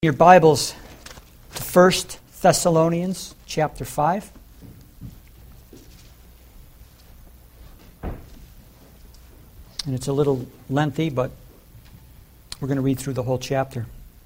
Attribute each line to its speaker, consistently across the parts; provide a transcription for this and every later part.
Speaker 1: Your Bibles to 1 Thessalonians chapter 5. And it's a little lengthy, but we're going to read through the whole chapter.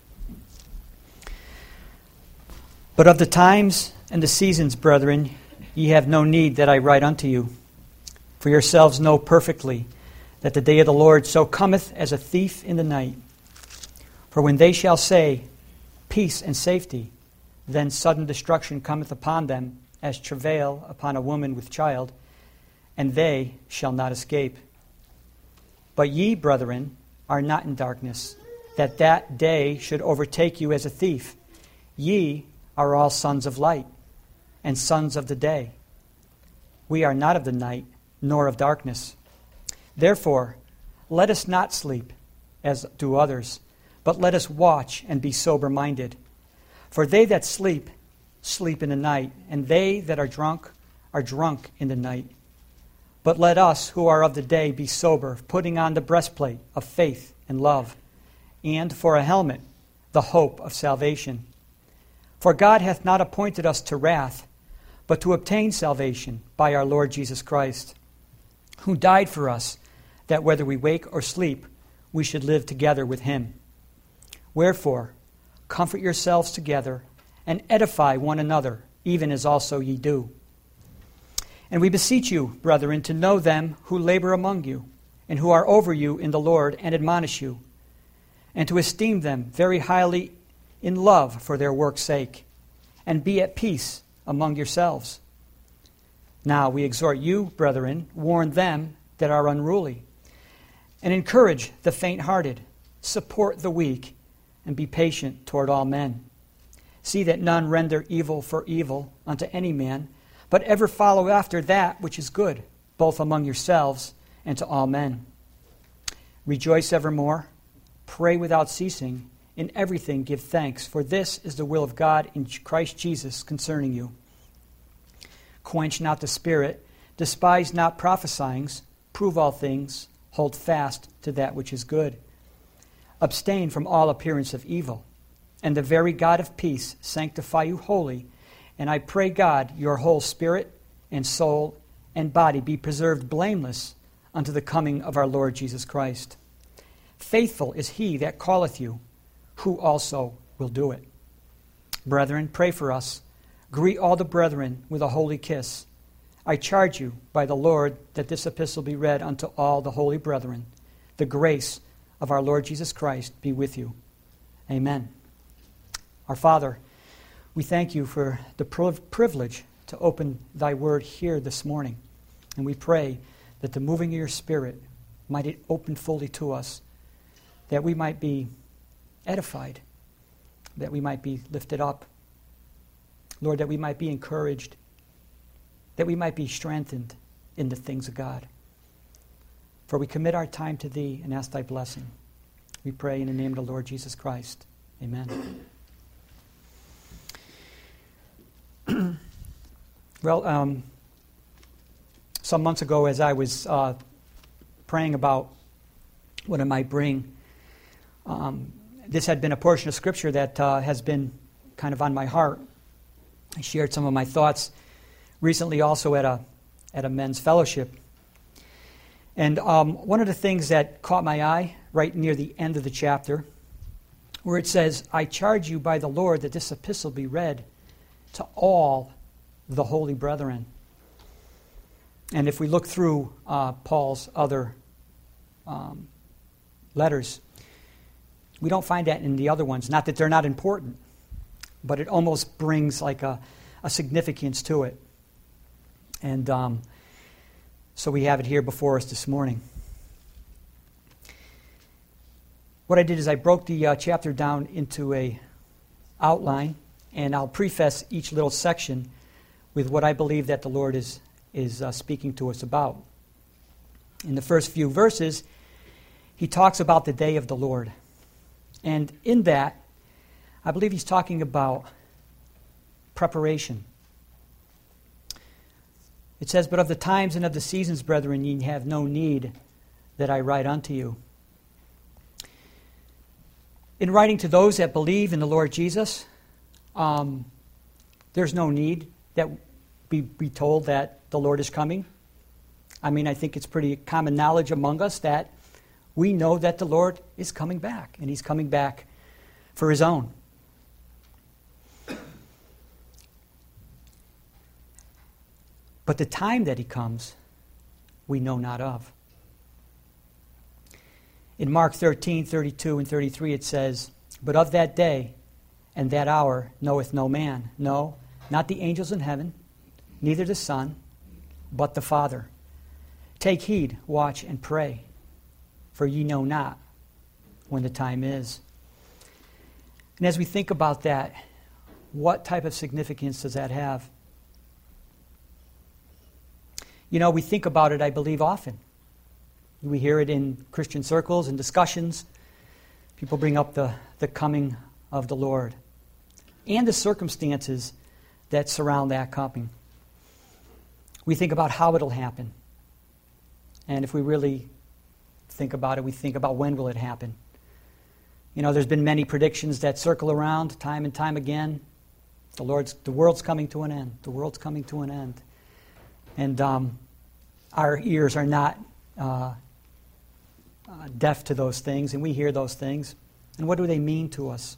Speaker 1: But of the times and the seasons, brethren, ye have no need that I write unto you. For yourselves know perfectly that the day of the Lord so cometh as a thief in the night. For when they shall say, peace and safety, then sudden destruction cometh upon them, as travail upon a woman with child, and they shall not escape. But ye, brethren, are not in darkness, that that day should overtake you as a thief. Ye are all sons of light, and sons of the day. We are not of the night, nor of darkness. Therefore, let us not sleep, as do others, but let us watch and be sober-minded. For they that sleep, sleep in the night, and they that are drunk in the night. But let us who are of the day be sober, putting on the breastplate of faith and love, and for a helmet, the hope of salvation. For God hath not appointed us to wrath, but to obtain salvation by our Lord Jesus Christ, who died for us, that whether we wake or sleep, we should live together with him. Wherefore, comfort yourselves together, and edify one another, even as also ye do. And we beseech you, brethren, to know them who labor among you, and who are over you in the Lord, and admonish you, and to esteem them very highly in love for their work's sake, and be at peace among yourselves. Now we exhort you, brethren, warn them that are unruly, and encourage the faint-hearted, support the weak, and be patient toward all men. See that none render evil for evil unto any man, but ever follow after that which is good, both among yourselves and to all men. Rejoice evermore, pray without ceasing, in everything give thanks, for this is the will of God in Christ Jesus concerning you. Quench not the spirit, despise not prophesying, prove all things, hold fast to that which is good. Abstain from all appearance of evil, and the very God of peace sanctify you wholly. And I pray God, your whole spirit and soul and body be preserved blameless unto the coming of our Lord Jesus Christ. Faithful is he that calleth you, who also will do it. Brethren, pray for us. Greet all the brethren with a holy kiss. I charge you by the Lord that this epistle be read unto all the holy brethren. The grace of our Lord Jesus Christ be with you. Amen. Our Father, we thank you for the privilege to open thy word here this morning. And we pray that the moving of your Spirit might open fully to us, that we might be edified, that we might be lifted up. Lord, that we might be encouraged, that we might be strengthened in the things of God. For we commit our time to thee and ask thy blessing. We pray in the name of the Lord Jesus Christ. Amen. Well, some months ago as I was praying about what I might bring, this had been a portion of Scripture that has been kind of on my heart. I shared some of my thoughts recently also at a men's fellowship. And one of the things that caught my eye right near the end of the chapter, where it says, I charge you by the Lord that this epistle be read to all the holy brethren. And if we look through Paul's other letters, we don't find that in the other ones. Not that they're not important, but it almost brings like a significance to it. And so we have it here before us this morning. What I did is I broke the chapter down into a outline, and I'll preface each little section with what I believe that the Lord is speaking to us about. In the first few verses, he talks about the day of the Lord. And in that, I believe he's talking about preparation. It says, but of the times and of the seasons, brethren, ye have no need that I write unto you. In writing to those that believe in the Lord Jesus, there's no need that we be told that the Lord is coming. I mean, I think it's pretty common knowledge among us that we know that the Lord is coming back, and He's coming back for His own. But the time that He comes, we know not of. In Mark 13:32 and 33 it says, "But of that day and that hour knoweth no man, no, not the angels in heaven, neither the Son, but the Father. Take heed, watch, and pray, for ye know not when the time is." And as we think about that, what type of significance does that have? You know, we think about it, I believe, often. We hear it in Christian circles and discussions. People bring up the coming of the Lord and the circumstances that surround that coming. We think about how it'll happen. And if we really think about it, we think about when will it happen. You know, there's been many predictions that circle around time and time again. The world's coming to an end. The world's coming to an end. And our ears are not deaf to those things, and we hear those things. And what do they mean to us?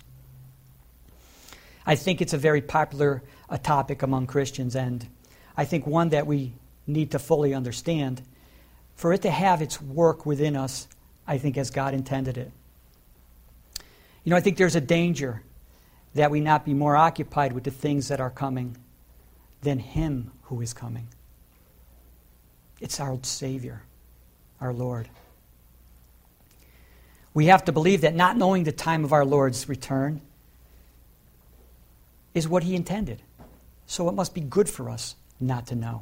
Speaker 1: I think it's a very popular topic among Christians, and I think one that we need to fully understand. For it to have its work within us, I think as God intended it. You know, I think there's a danger that we not be more occupied with the things that are coming than Him who is coming. It's our Savior, our Lord. We have to believe that not knowing the time of our Lord's return is what He intended. So it must be good for us not to know.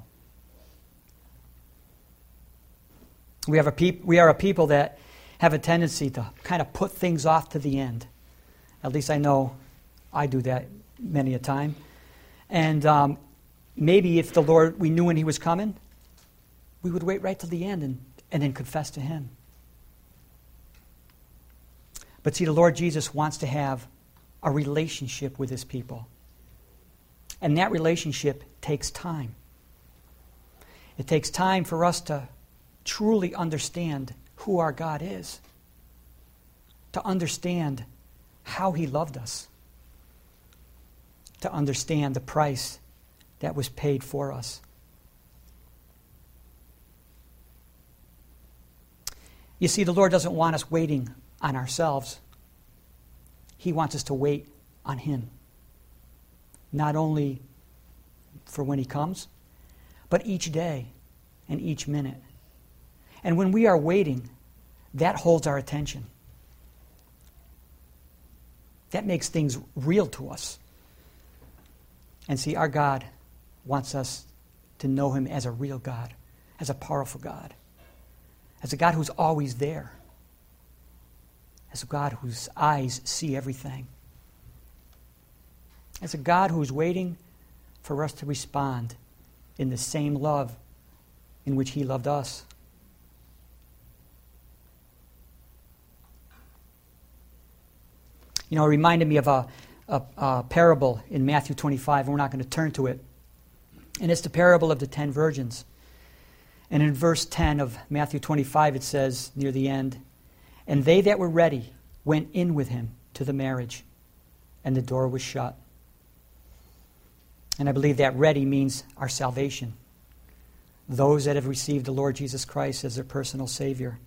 Speaker 1: We are a people that have a tendency to kind of put things off to the end. At least I know I do that many a time. And maybe if the Lord, we knew when He was coming, we would wait right till the end and then confess to Him. But see, the Lord Jesus wants to have a relationship with His people. And that relationship takes time. It takes time for us to truly understand who our God is, to understand how He loved us, to understand the price that was paid for us. You see, the Lord doesn't want us waiting on ourselves. He wants us to wait on Him, not only for when He comes, but each day and each minute. And when we are waiting, that holds our attention. That makes things real to us. And see, our God wants us to know Him as a real God, as a powerful God, as a God who's always there, as a God whose eyes see everything, as a God who's waiting for us to respond in the same love in which He loved us. You know, it reminded me of a parable in Matthew 25, and we're not going to turn to it. And it's the parable of the 10 virgins. And in verse 10 of Matthew 25, it says, near the end, "And they that were ready went in with Him to the marriage, and the door was shut." And I believe that ready means our salvation. Those that have received the Lord Jesus Christ as their personal Savior.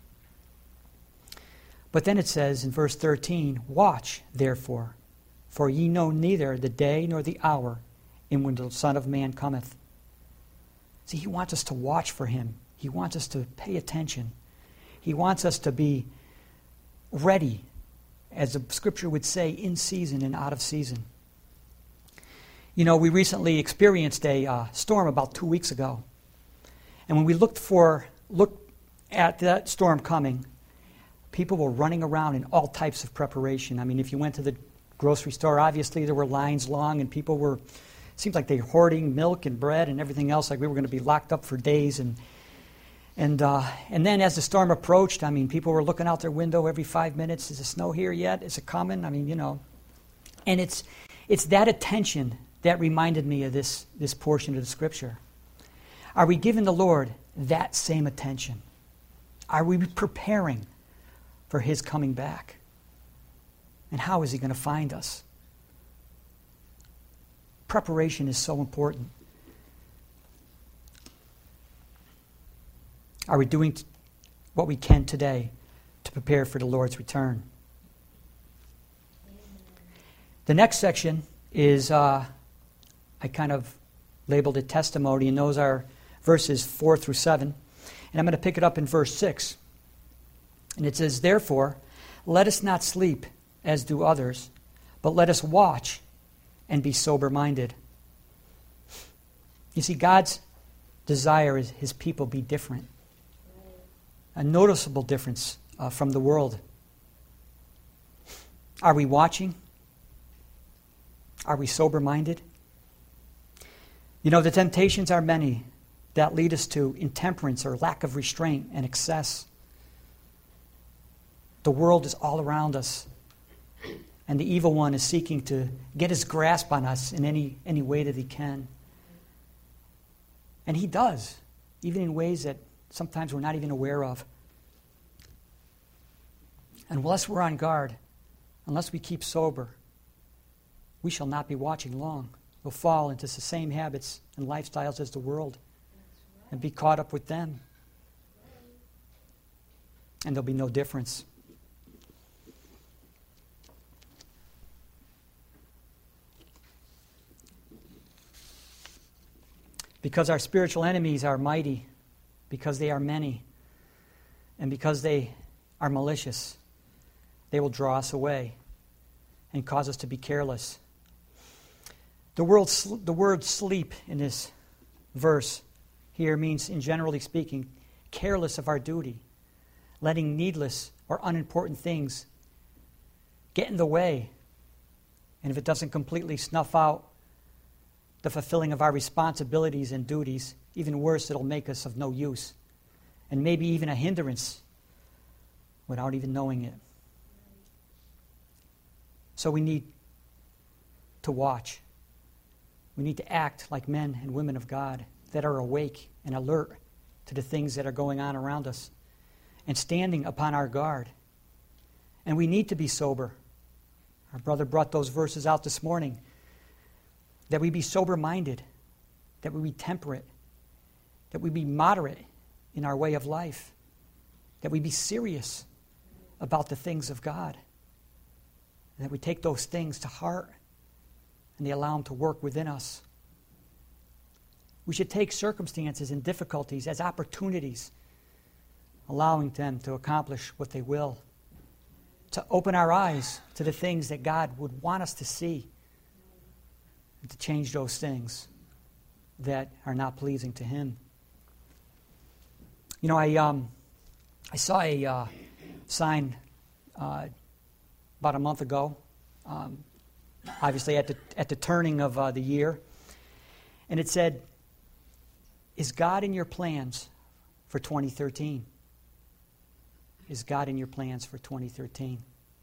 Speaker 1: But then it says in verse 13, "Watch, therefore, for ye know neither the day nor the hour in when the Son of Man cometh." See, He wants us to watch for Him. He wants us to pay attention. He wants us to be ready, as the Scripture would say, in season and out of season. You know, we recently experienced a storm about 2 weeks ago. And when we looked at that storm coming, people were running around in all types of preparation. I mean, if you went to the grocery store, obviously there were lines long, and people were, it seemed like they were hoarding milk and bread and everything else, like we were going to be locked up for days. And And then as the storm approached, I mean, people were looking out their window every 5 minutes. Is the snow here yet? Is it coming? I mean, you know. And it's that attention that reminded me of this portion of the Scripture. Are we giving the Lord that same attention? Are we preparing for His coming back? And how is He going to find us? Preparation is so important. Are we doing what we can today to prepare for the Lord's return? The next section is, I kind of labeled it testimony, and those are verses 4 through 7. And I'm going to pick it up in verse 6. And it says, "Therefore, let us not sleep as do others, but let us watch and be sober-minded." You see, God's desire is His people be different. A noticeable difference from the world. Are we watching? Are we sober-minded? You know, the temptations are many that lead us to intemperance or lack of restraint and excess. The world is all around us, and the evil one is seeking to get his grasp on us in any way that he can. And he does, even in ways that sometimes we're not even aware of. And unless we're on guard, unless we keep sober, we shall not be watching long. We'll fall into the same habits and lifestyles as the world and be caught up with them. And there'll be no difference. Because our spiritual enemies are mighty, because they are many, and because they are malicious, they will draw us away and cause us to be careless. The word sleep in this verse here means, in generally speaking, careless of our duty, letting needless or unimportant things get in the way. And if it doesn't completely snuff out the fulfilling of our responsibilities and duties, even worse, it'll make us of no use, and maybe even a hindrance without even knowing it. So we need to watch. We need to act like men and women of God that are awake and alert to the things that are going on around us and standing upon our guard. And we need to be sober. Our brother brought those verses out this morning. That we be sober-minded, that we be temperate, that we be moderate in our way of life, that we be serious about the things of God, and that we take those things to heart and they allow them to work within us. We should take circumstances and difficulties as opportunities, allowing them to accomplish what they will, to open our eyes to the things that God would want us to see, and to change those things that are not pleasing to Him. You know, I saw a sign about a month ago, obviously at the turning of the year, and it said, "Is God in your plans for 2013?" Is God in your plans for 2013?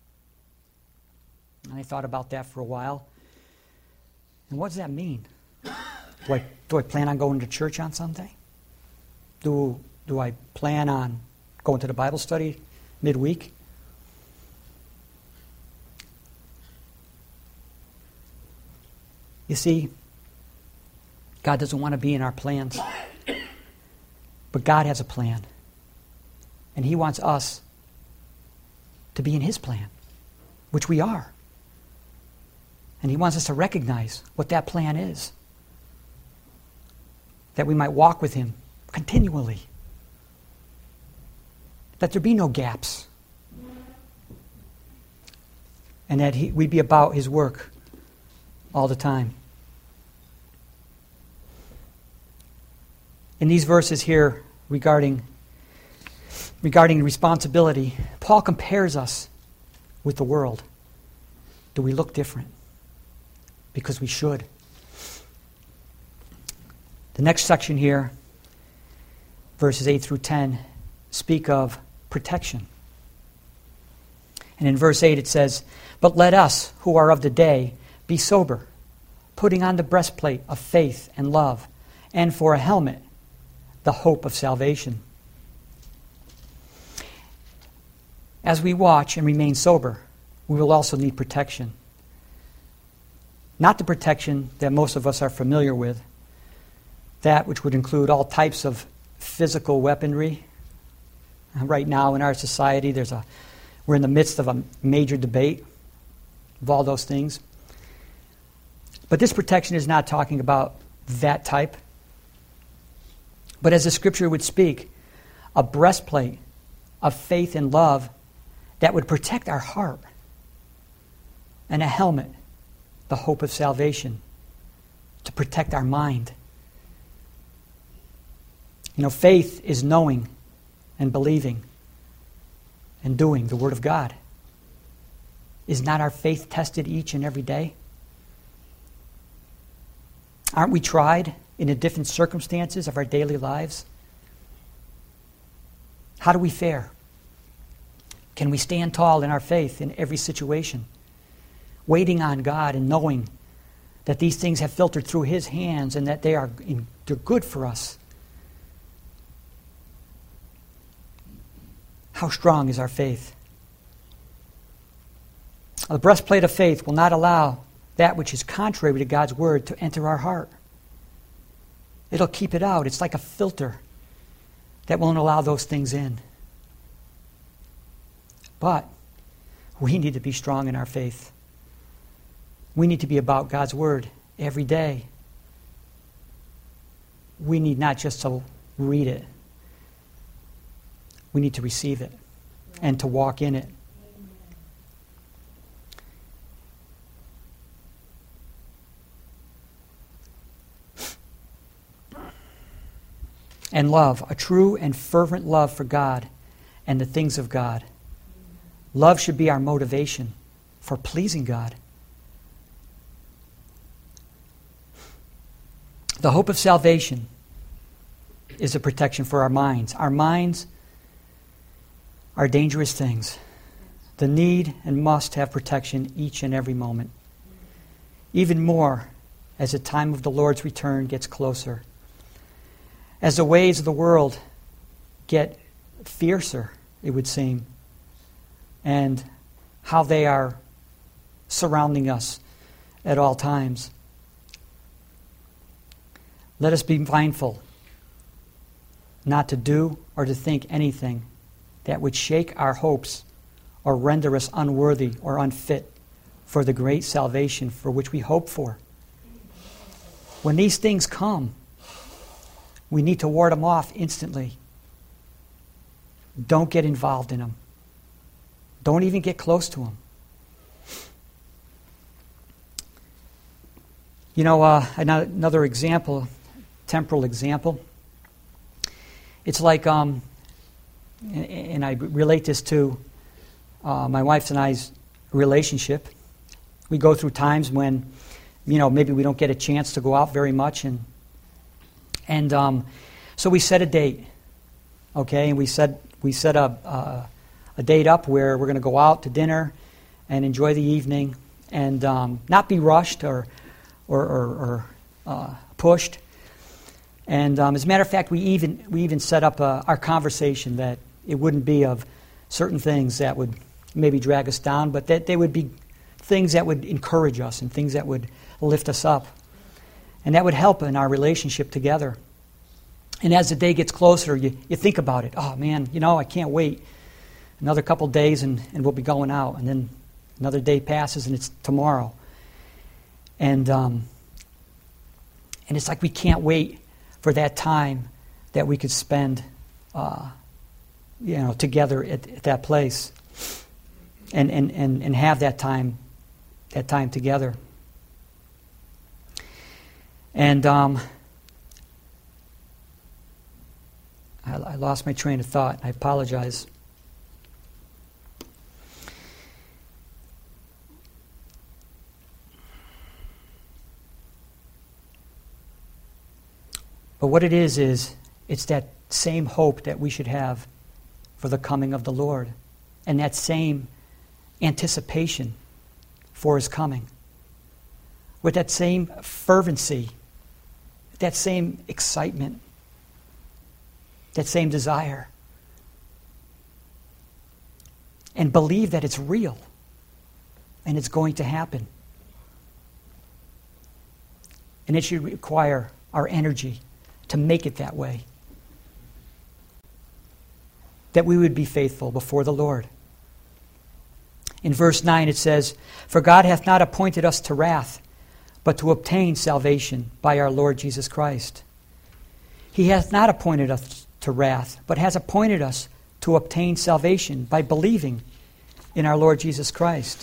Speaker 1: And I thought about that for a while. And what does that mean? Do I plan on going to church on Sunday? Do I plan on going to the Bible study midweek? You see, God doesn't want to be in our plans. But God has a plan. And He wants us to be in His plan, which we are. And He wants us to recognize what that plan is, that we might walk with Him continually, that there be no gaps, and that we be about His work all the time. In these verses here regarding responsibility, Paul compares us with the world. Do we look different? Because we should. The next section here verses 8 through 10, speak of protection. And in verse 8 it says, "But let us, who are of the day, be sober, putting on the breastplate of faith and love, and for a helmet, the hope of salvation." As we watch and remain sober, we will also need protection. Not the protection that most of us are familiar with, that which would include all types of physical weaponry. Right now in our society, we're in the midst of a major debate of all those things. But this protection is not talking about that type. But as the Scripture would speak, a breastplate of faith and love that would protect our heart, and a helmet, the hope of salvation, to protect our mind. You know, faith is knowing and believing and doing the Word of God. Is not our faith tested each and every day? Aren't we tried in the different circumstances of our daily lives? How do we fare? Can we stand tall in our faith in every situation, waiting on God and knowing that these things have filtered through His hands and that they're good for us? How strong is our faith? The breastplate of faith will not allow that which is contrary to God's Word to enter our heart. It'll keep it out. It's like a filter that won't allow those things in. But we need to be strong in our faith. We need to be about God's Word every day. We need not just to read it. We need to receive it and to walk in it. And love, a true and fervent love for God and the things of God. Love should be our motivation for pleasing God. The hope of salvation is a protection for our minds. Our minds are dangerous things. The need and must have protection each and every moment. Even more as the time of the Lord's return gets closer. As the ways of the world get fiercer, it would seem, and how they are surrounding us at all times. Let us be mindful not to do or to think anything that would shake our hopes or render us unworthy or unfit for the great salvation for which we hope for. When these things come, we need to ward them off instantly. Don't get involved in them. Don't even get close to them. You know, another example, temporal example. It's like, and I relate this to my wife's and I's relationship. We go through times when, maybe we don't get a chance to go out very much, and so we set a date, okay? And we set a date up where we're going to go out to dinner and enjoy the evening, and not be rushed or pushed. And as a matter of fact, we even set up our conversation that it wouldn't be of certain things that would maybe drag us down, but that they would be things that would encourage us and things that would lift us up. And that would help in our relationship together. And as the day gets closer, you think about it. Oh, man, I can't wait. Another couple days and we'll be going out. And then another day passes and it's tomorrow. And it's like we can't wait for that time that we could spend, together at that place. And have that time together. And I lost my train of thought. I apologize. But what it is it's that same hope that we should have for the coming of the Lord, and that same anticipation for his coming, with that same fervency, that same excitement, that same desire, and believe that it's real and it's going to happen. And it should require our energy to make it that way, that we would be faithful before the Lord. In verse 9 it says, "For God hath not appointed us to wrath, but to obtain salvation by our Lord Jesus Christ. He hath not appointed us to wrath, but has appointed us to obtain salvation by believing in our Lord Jesus Christ."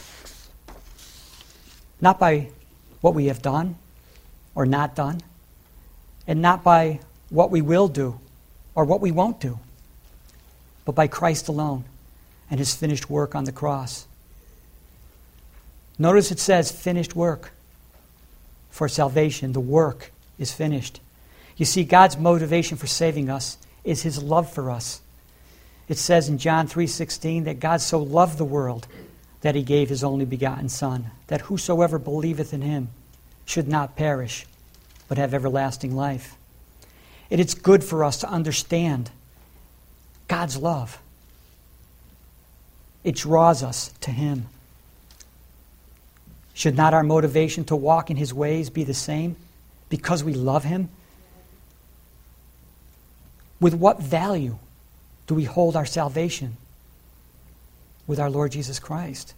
Speaker 1: Not by what we have done or not done, and not by what we will do or what we won't do, but by Christ alone and his finished work on the cross. Notice it says finished work for salvation. The work is finished. You see, God's motivation for saving us is his love for us. It says in John 3:16 that God so loved the world that he gave his only begotten Son, that whosoever believeth in him should not perish, but have everlasting life. It is good for us to understand God's love. It draws us to him. Should not our motivation to walk in his ways be the same because we love him? With what value do we hold our salvation? With our Lord Jesus Christ.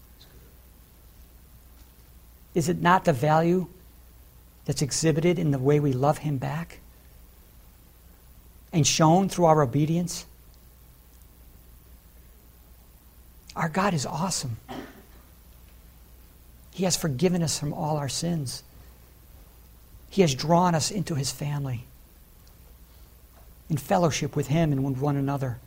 Speaker 1: Is it not the value that's exhibited in the way we love him back and shown through our obedience? Our God is awesome. He has forgiven us from all our sins. He has drawn us into his family in fellowship with him and with one another.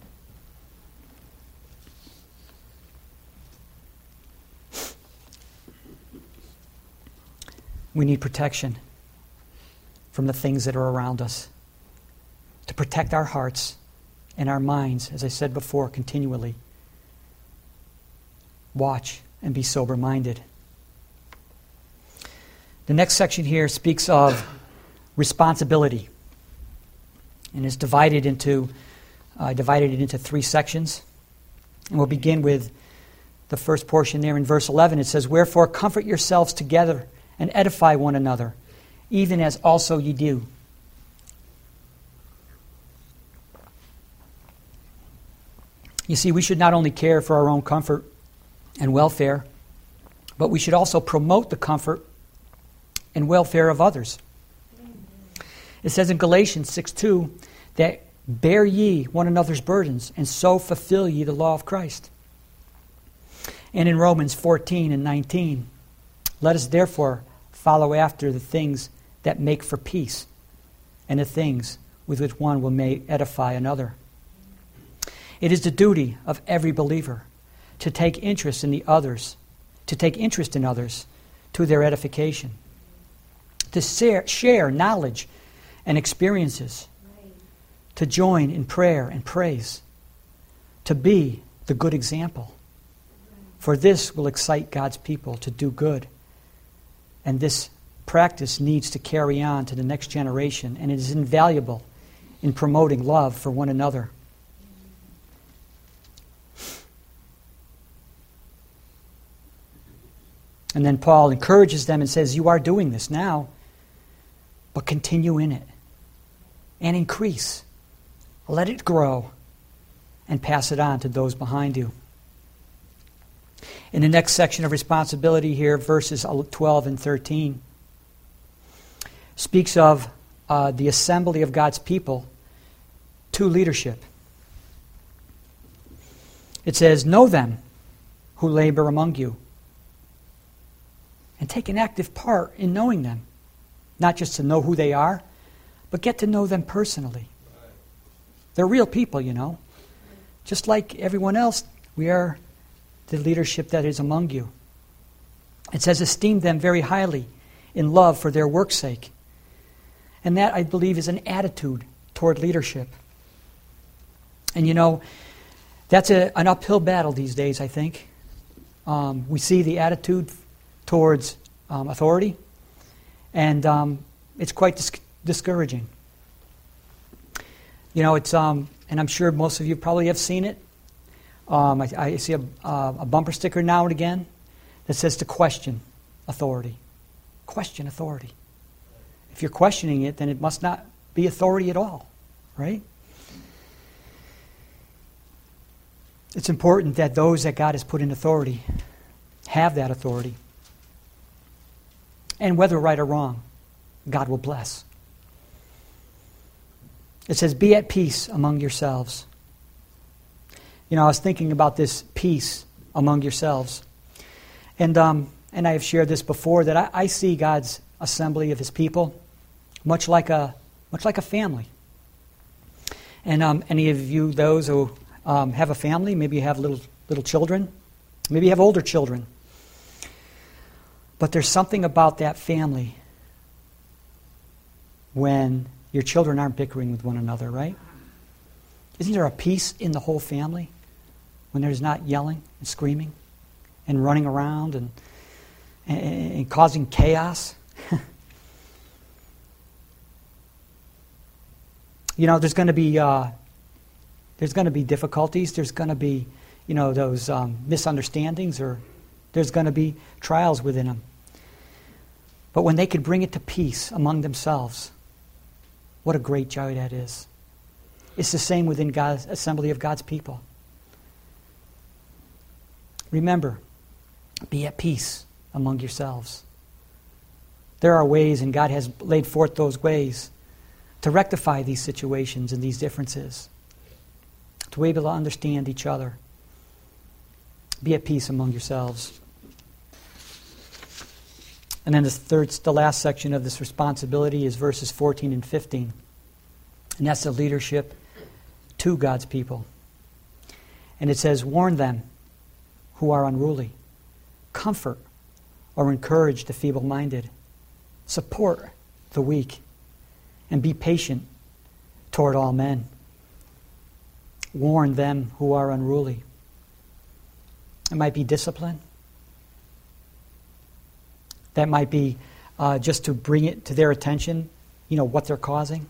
Speaker 1: We need protection from the things that are around us, to protect our hearts and our minds, as I said before, continually. Watch and be sober-minded. The next section here speaks of responsibility and is divided it into 3 sections. And we'll begin with the first portion there in verse 11. It says, "Wherefore comfort yourselves together and edify one another, even as also ye do." You see, we should not only care for our own comfort and welfare, but we should also promote the comfort and welfare of others. It says in Galatians 6:2 that bear ye one another's burdens, and so fulfill ye the law of Christ. And in Romans 14:19, let us therefore follow after the things that make for peace, and the things with which one will may edify another. It is the duty of every believer to take interest in others to their edification, to share knowledge and experiences, to join in prayer and praise, to be the good example. For this will excite God's people to do good. And this practice needs to carry on to the next generation, and it is invaluable in promoting love for one another. And then Paul encourages them and says, you are doing this now, but continue in it and increase. Let it grow and pass it on to those behind you. In the next section of responsibility here, verses 12 and 13, speaks of the assembly of God's people to leadership. It says, know them who labor among you, and take an active part in knowing them. Not just to know who they are, but get to know them personally. They're real people, you know. Just like everyone else, we are the leadership that is among you. It says, esteem them very highly in love for their work's sake. And that, I believe, is an attitude toward leadership. And you know, that's an uphill battle these days, I think. We see the attitude towards authority, and it's quite discouraging. You know, it's and I'm sure most of you probably have seen it. I see a bumper sticker now and again that says to question authority. Question authority. If you're questioning it, then it must not be authority at all, right? It's important that those that God has put in authority have that authority. And whether right or wrong, God will bless. It says, be at peace among yourselves. You know, I was thinking about this peace among yourselves. And I have shared this before, that I see God's assembly of His people much like a family. And any of you, those who have a family, maybe you have little children, maybe you have older children. But there's something about that family when your children aren't bickering with one another, right? Isn't there a peace in the whole family when there's not yelling and screaming and running around and causing chaos? You know, there's going to be difficulties. There's going to be, you know, those misunderstandings, or there's going to be trials within them. But when they could bring it to peace among themselves, what a great joy that is. It's the same within God's assembly of God's people. Remember, be at peace among yourselves. There are ways, and God has laid forth those ways to rectify these situations and these differences, to be able to understand each other. Be at peace among yourselves. And then the last section of this responsibility is verses 14 and 15. And that's the leadership to God's people. And it says, warn them who are unruly. Comfort or encourage the feeble-minded. Support the weak. And be patient toward all men. Warn them who are unruly. It might be discipline. That might be just to bring it to their attention, you know, what they're causing.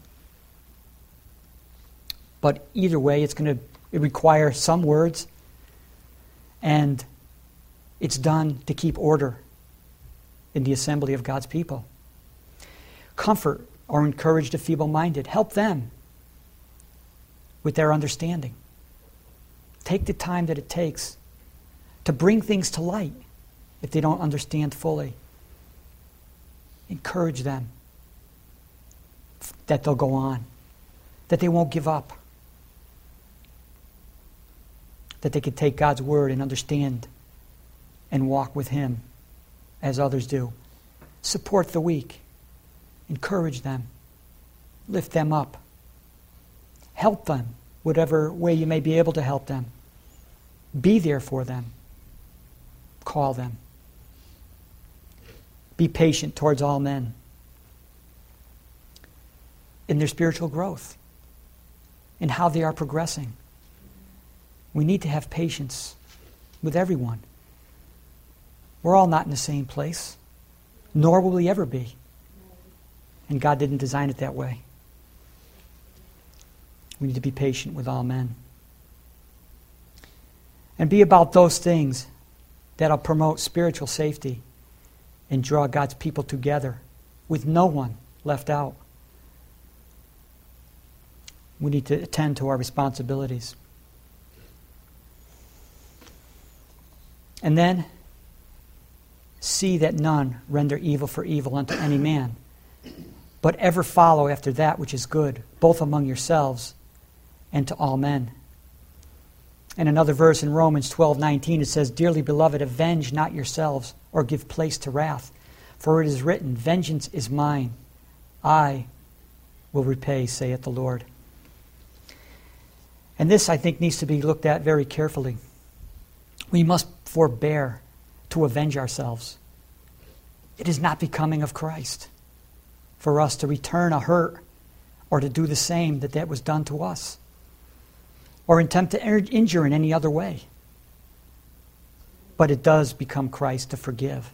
Speaker 1: But either way, it requires some words, and it's done to keep order in the assembly of God's people. Comfort or encourage the feeble-minded. Help them with their understanding. Take the time that it takes to bring things to light if they don't understand fully. Encourage them that they'll go on, that they won't give up, that they can take God's word and understand and walk with Him as others do. Support the weak. Encourage them. Lift them up. Help them, whatever way you may be able to help them. Be there for them. Call them. Be patient towards all men in their spiritual growth, in how they are progressing. We need to have patience with everyone. We're all not in the same place, nor will we ever be. And God didn't design it that way. We need to be patient with all men. And be about those things that'll promote spiritual safety and draw God's people together with no one left out. We need to attend to our responsibilities. And then, see that none render evil for evil unto any man, but ever follow after that which is good, both among yourselves and to all men. And another verse in Romans 12:19, it says, Dearly beloved, avenge not yourselves, or give place to wrath. For it is written, Vengeance is mine, I will repay, saith the Lord. And this, I think, needs to be looked at very carefully. We must forbear to avenge ourselves. It is not becoming of Christ for us to return a hurt or to do the same that was done to us. or attempt to injure in any other way. But it does become Christ to forgive.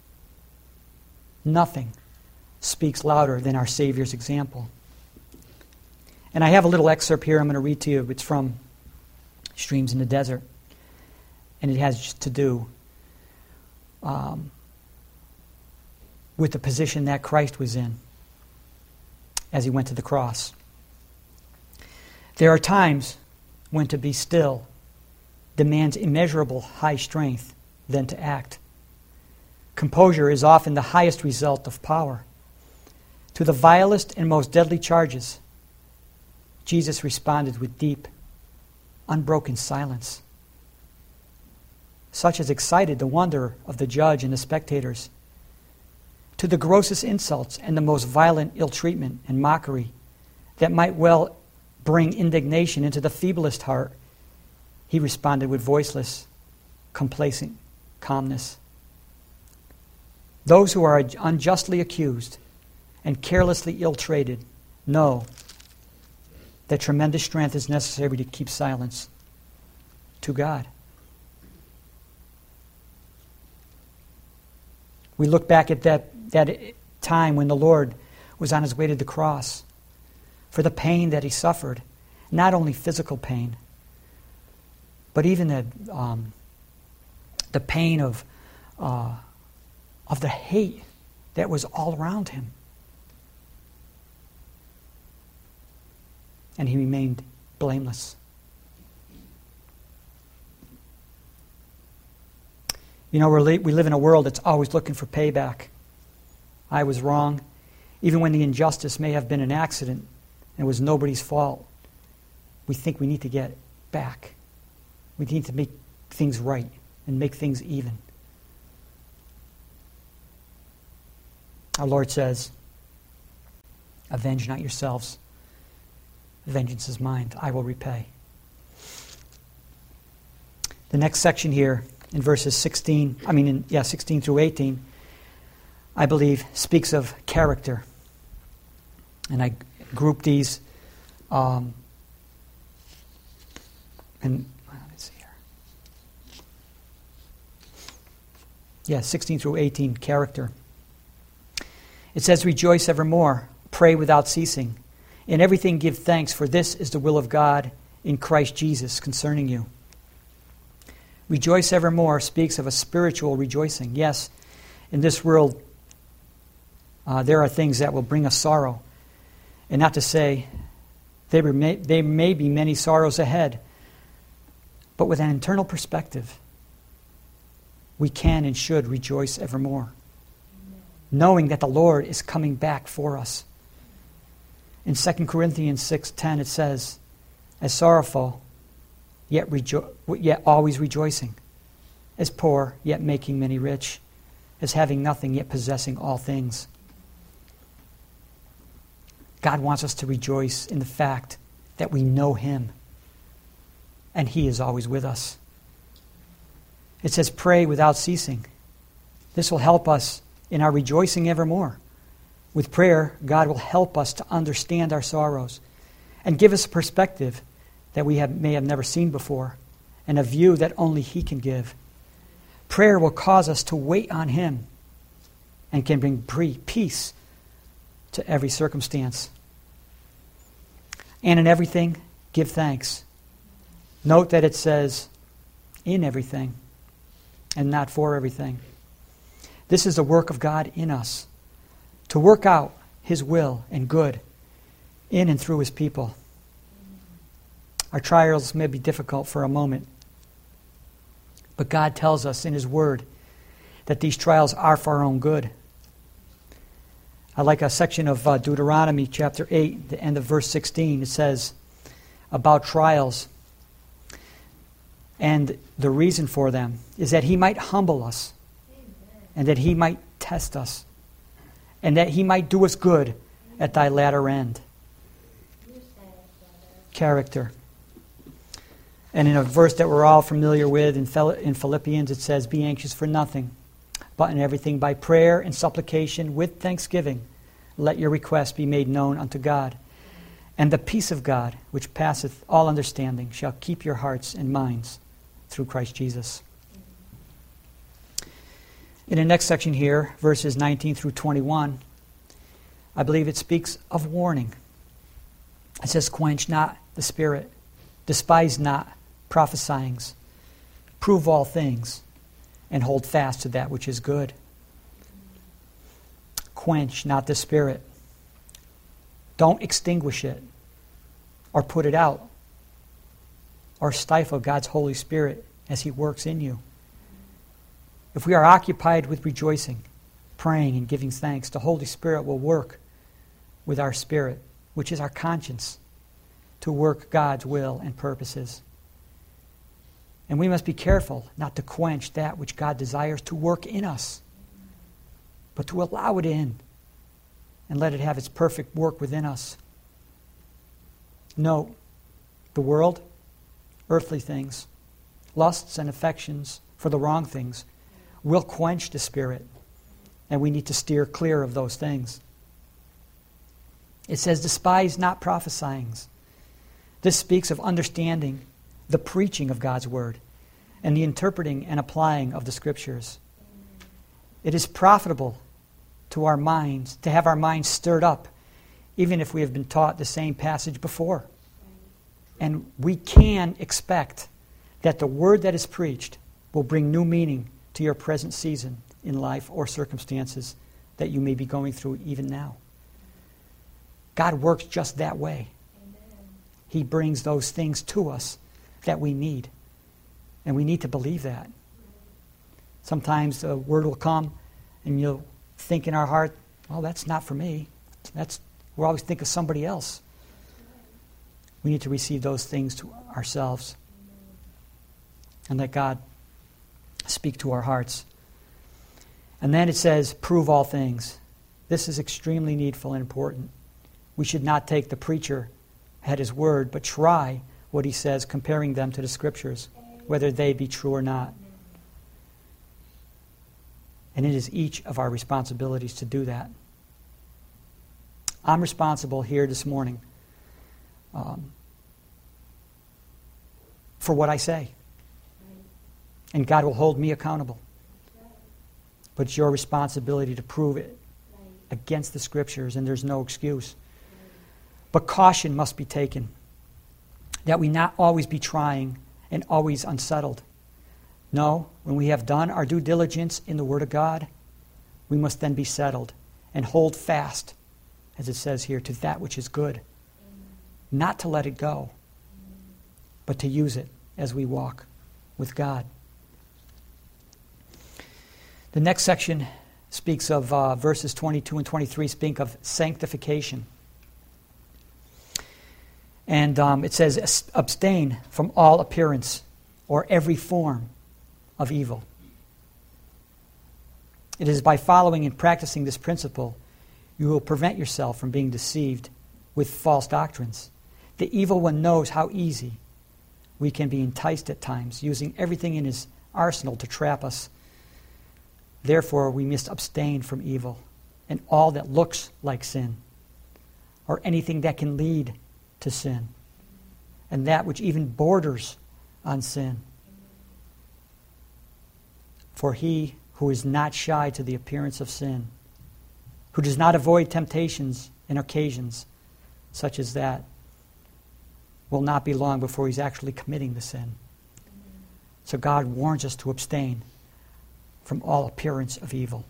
Speaker 1: Nothing speaks louder than our Savior's example. And I have a little excerpt here I'm going to read to you. It's from Streams in the Desert. And it has to do with the position that Christ was in as he went to the cross. There are times when to be still demands immeasurable high strength than to act. Composure is often the highest result of power. To the vilest and most deadly charges, Jesus responded with deep, unbroken silence, such as excited the wonder of the judge and the spectators. To the grossest insults and the most violent ill-treatment and mockery that might well bring indignation into the feeblest heart, he responded with voiceless, complacent calmness. Those who are unjustly accused and carelessly ill-treated know that tremendous strength is necessary to keep silence to God. We look back at that time when the Lord was on his way to the cross for the pain that he suffered, not only physical pain, but even the pain of the hate that was all around him. And he remained blameless. You know, we live in a world that's always looking for payback. I was wrong. Even when the injustice may have been an accident and it was nobody's fault, we think we need to get back. We need to make things right and make things even. Our Lord says, "Avenge not yourselves. Vengeance is mine. I will repay." The next section here in verses 16 through 18, I believe, speaks of character. And I group these let's see here. 16 through 18, character. It says, "Rejoice evermore, pray without ceasing. In everything give thanks, for this is the will of God in Christ Jesus concerning you." Rejoice evermore speaks of a spiritual rejoicing. Yes, in this world, there are things that will bring us sorrow. And not to say there may be many sorrows ahead, but with an internal perspective, we can and should rejoice evermore, knowing that the Lord is coming back for us. In 2 Corinthians 6:10 it says, "As sorrowful, yet always rejoicing. As poor, yet making many rich. As having nothing, yet possessing all things." God wants us to rejoice in the fact that we know Him, and He is always with us. It says, "Pray without ceasing." This will help us in our rejoicing evermore. With prayer, God will help us to understand our sorrows and give us a perspective that we may have never seen before and a view that only He can give. Prayer will cause us to wait on Him and can bring peace to every circumstance. And in everything, give thanks. Note that it says, in everything, and not for everything. This is the work of God in us, to work out His will and good in and through His people. Our trials may be difficult for a moment, but God tells us in His Word that these trials are for our own good. I like a section of Deuteronomy chapter 8, the end of verse 16. It says about trials, and the reason for them is that He might humble us, and that He might test us, and that He might do us good at thy latter end. Character. And in a verse that we're all familiar with in Philippians, it says, "Be anxious for nothing, but in everything by prayer and supplication with thanksgiving, let your requests be made known unto God. And the peace of God, which passeth all understanding, shall keep your hearts and minds through Christ Jesus. In the next section here, verses 19 through 21, I believe it speaks of warning. It says, quench not the spirit, despise not prophesyings, prove all things, and hold fast to that which is good. Quench not the spirit. Don't extinguish it or put it out or stifle God's Holy Spirit as He works in you. If we are occupied with rejoicing, praying, and giving thanks, the Holy Spirit will work with our spirit, which is our conscience, to work God's will and purposes. And we must be careful not to quench that which God desires to work in us, but to allow it in and let it have its perfect work within us. Note, the world, earthly things, lusts and affections for the wrong things will quench the spirit, and we need to steer clear of those things. It says, despise not prophesyings. This speaks of understanding the preaching of God's word and the interpreting and applying of the Scriptures. It is profitable to our minds to have our minds stirred up, even if we have been taught the same passage before. And we can expect that the word that is preached will bring new meaning to your present season in life or circumstances that you may be going through even now. God works just that way. Amen. He brings those things to us that we need. And we need to believe that. Sometimes the word will come and you'll think in our heart, well, that's not for me. We'll always think of somebody else. We need to receive those things to ourselves and let God speak to our hearts. And then it says, prove all things. This is extremely needful and important. We should not take the preacher at his word, but try what he says, comparing them to the Scriptures, whether they be true or not. And it is each of our responsibilities to do that. I'm responsible here this morning for what I say. And God will hold me accountable. But it's your responsibility to prove it against the Scriptures, and there's no excuse. But caution must be taken, that we not always be trying and always unsettled. No, when we have done our due diligence in the Word of God, we must then be settled and hold fast, as it says here, to that which is good. Not to let it go, but to use it as we walk with God. The next section speaks of verses 22 and 23 speak of sanctification. And it says, abstain from all appearance or every form of evil. It is by following and practicing this principle you will prevent yourself from being deceived with false doctrines. The evil one knows how easy we can be enticed at times, using everything in his arsenal to trap us. Therefore, we must abstain from evil and all that looks like sin, or anything that can lead to sin, and that which even borders on sin. For he who is not shy to the appearance of sin, who does not avoid temptations and occasions such as that, will not be long before he's actually committing the sin. So God warns us to abstain from all appearance of evil.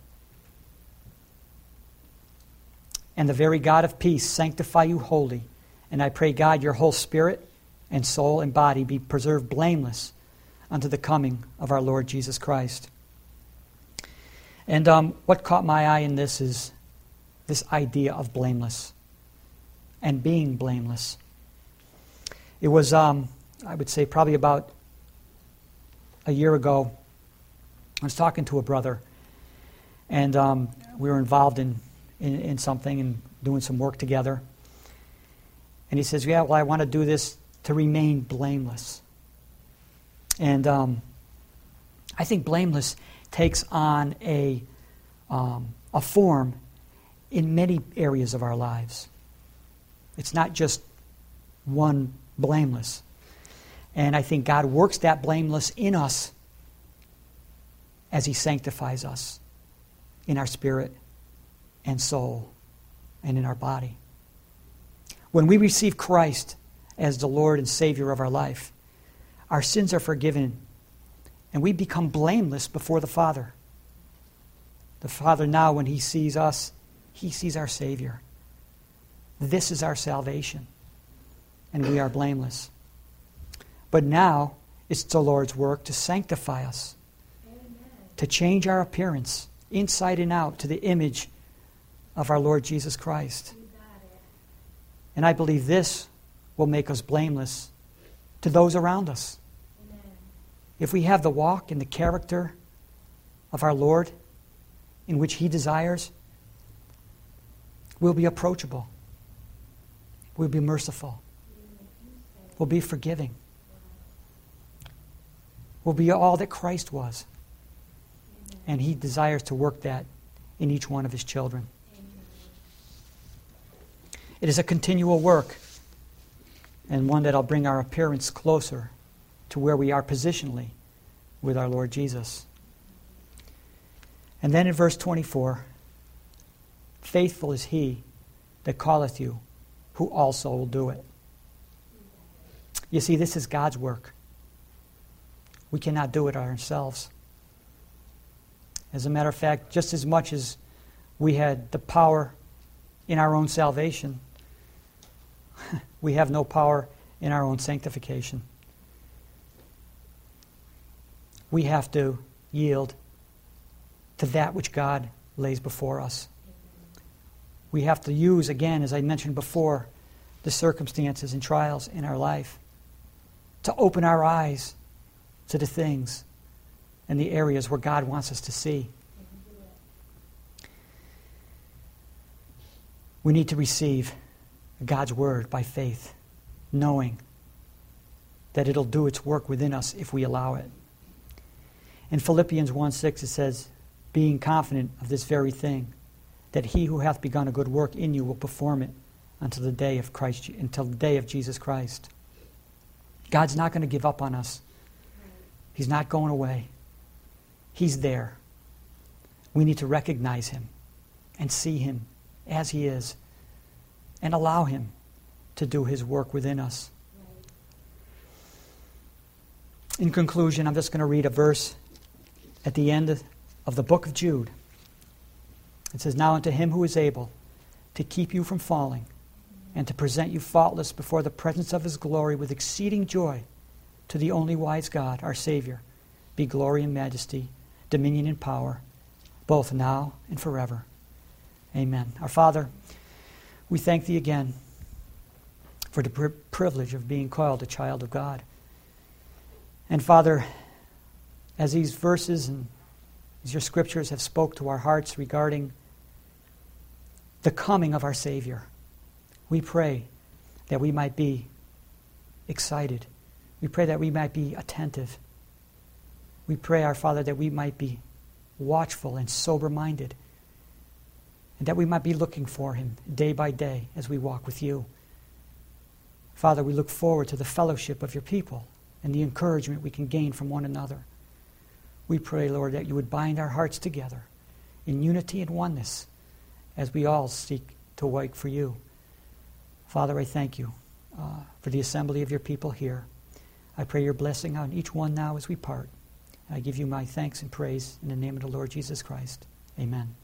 Speaker 1: And the very God of peace sanctify you wholly. And I pray, God, your whole spirit and soul and body be preserved blameless unto the coming of our Lord Jesus Christ. And what caught my eye in this is this idea of blameless and being blameless. It was, I would say, probably about a year ago. I was talking to a brother, and we were involved in something and doing some work together. And he says, yeah, well, I want to do this to remain blameless. And I think blameless takes on a form in many areas of our lives. It's not just one blameless. And I think God works that blameless in us as He sanctifies us in our spirit and soul and in our body. When we receive Christ as the Lord and Savior of our life, our sins are forgiven and we become blameless before the Father. The Father now, when He sees us, He sees our Savior. This is our salvation, and we are blameless. But now, it's the Lord's work to sanctify us, to change our appearance inside and out to the image of our Lord Jesus Christ. And I believe this will make us blameless to those around us. If we have the walk and the character of our Lord in which He desires, we'll be approachable. We'll be merciful. We'll be forgiving. We'll be all that Christ was. And He desires to work that in each one of His children. It is a continual work, and one that will bring our appearance closer to where we are positionally with our Lord Jesus. And then in verse 24, faithful is He that calleth you, who also will do it. You see, this is God's work. We cannot do it ourselves. As a matter of fact, just as much as we had the power in our own salvation, we have no power in our own sanctification. We have to yield to that which God lays before us. We have to use, again, as I mentioned before, the circumstances and trials in our life to open our eyes to the things and the areas where God wants us to see. We need to receive God's Word by faith, knowing that it'll do its work within us if we allow it. In Philippians 1:6 it says, being confident of this very thing, that He who hath begun a good work in you will perform it until the day of Jesus Christ. God's not going to give up on us. He's not going away. He's there. We need to recognize Him and see Him as He is and allow Him to do His work within us. In conclusion, I'm just going to read a verse at the end of the book of Jude. It says, now unto Him who is able to keep you from falling and to present you faultless before the presence of His glory with exceeding joy, to the only wise God, our Savior, be glory and majesty, dominion and power, both now and forever. Amen. Our Father, we thank Thee again for the privilege of being called a child of God. And Father, as these verses and as Your scriptures have spoke to our hearts regarding the coming of our Savior, we pray that we might be excited. We pray that we might be attentive. We pray, our Father, that we might be watchful and sober-minded, and that we might be looking for Him day by day as we walk with You. Father, we look forward to the fellowship of Your people and the encouragement we can gain from one another. We pray, Lord, that You would bind our hearts together in unity and oneness as we all seek to wait for You. Father, I thank You for the assembly of Your people here. I pray Your blessing on each one now as we part. I give You my thanks and praise in the name of the Lord Jesus Christ. Amen.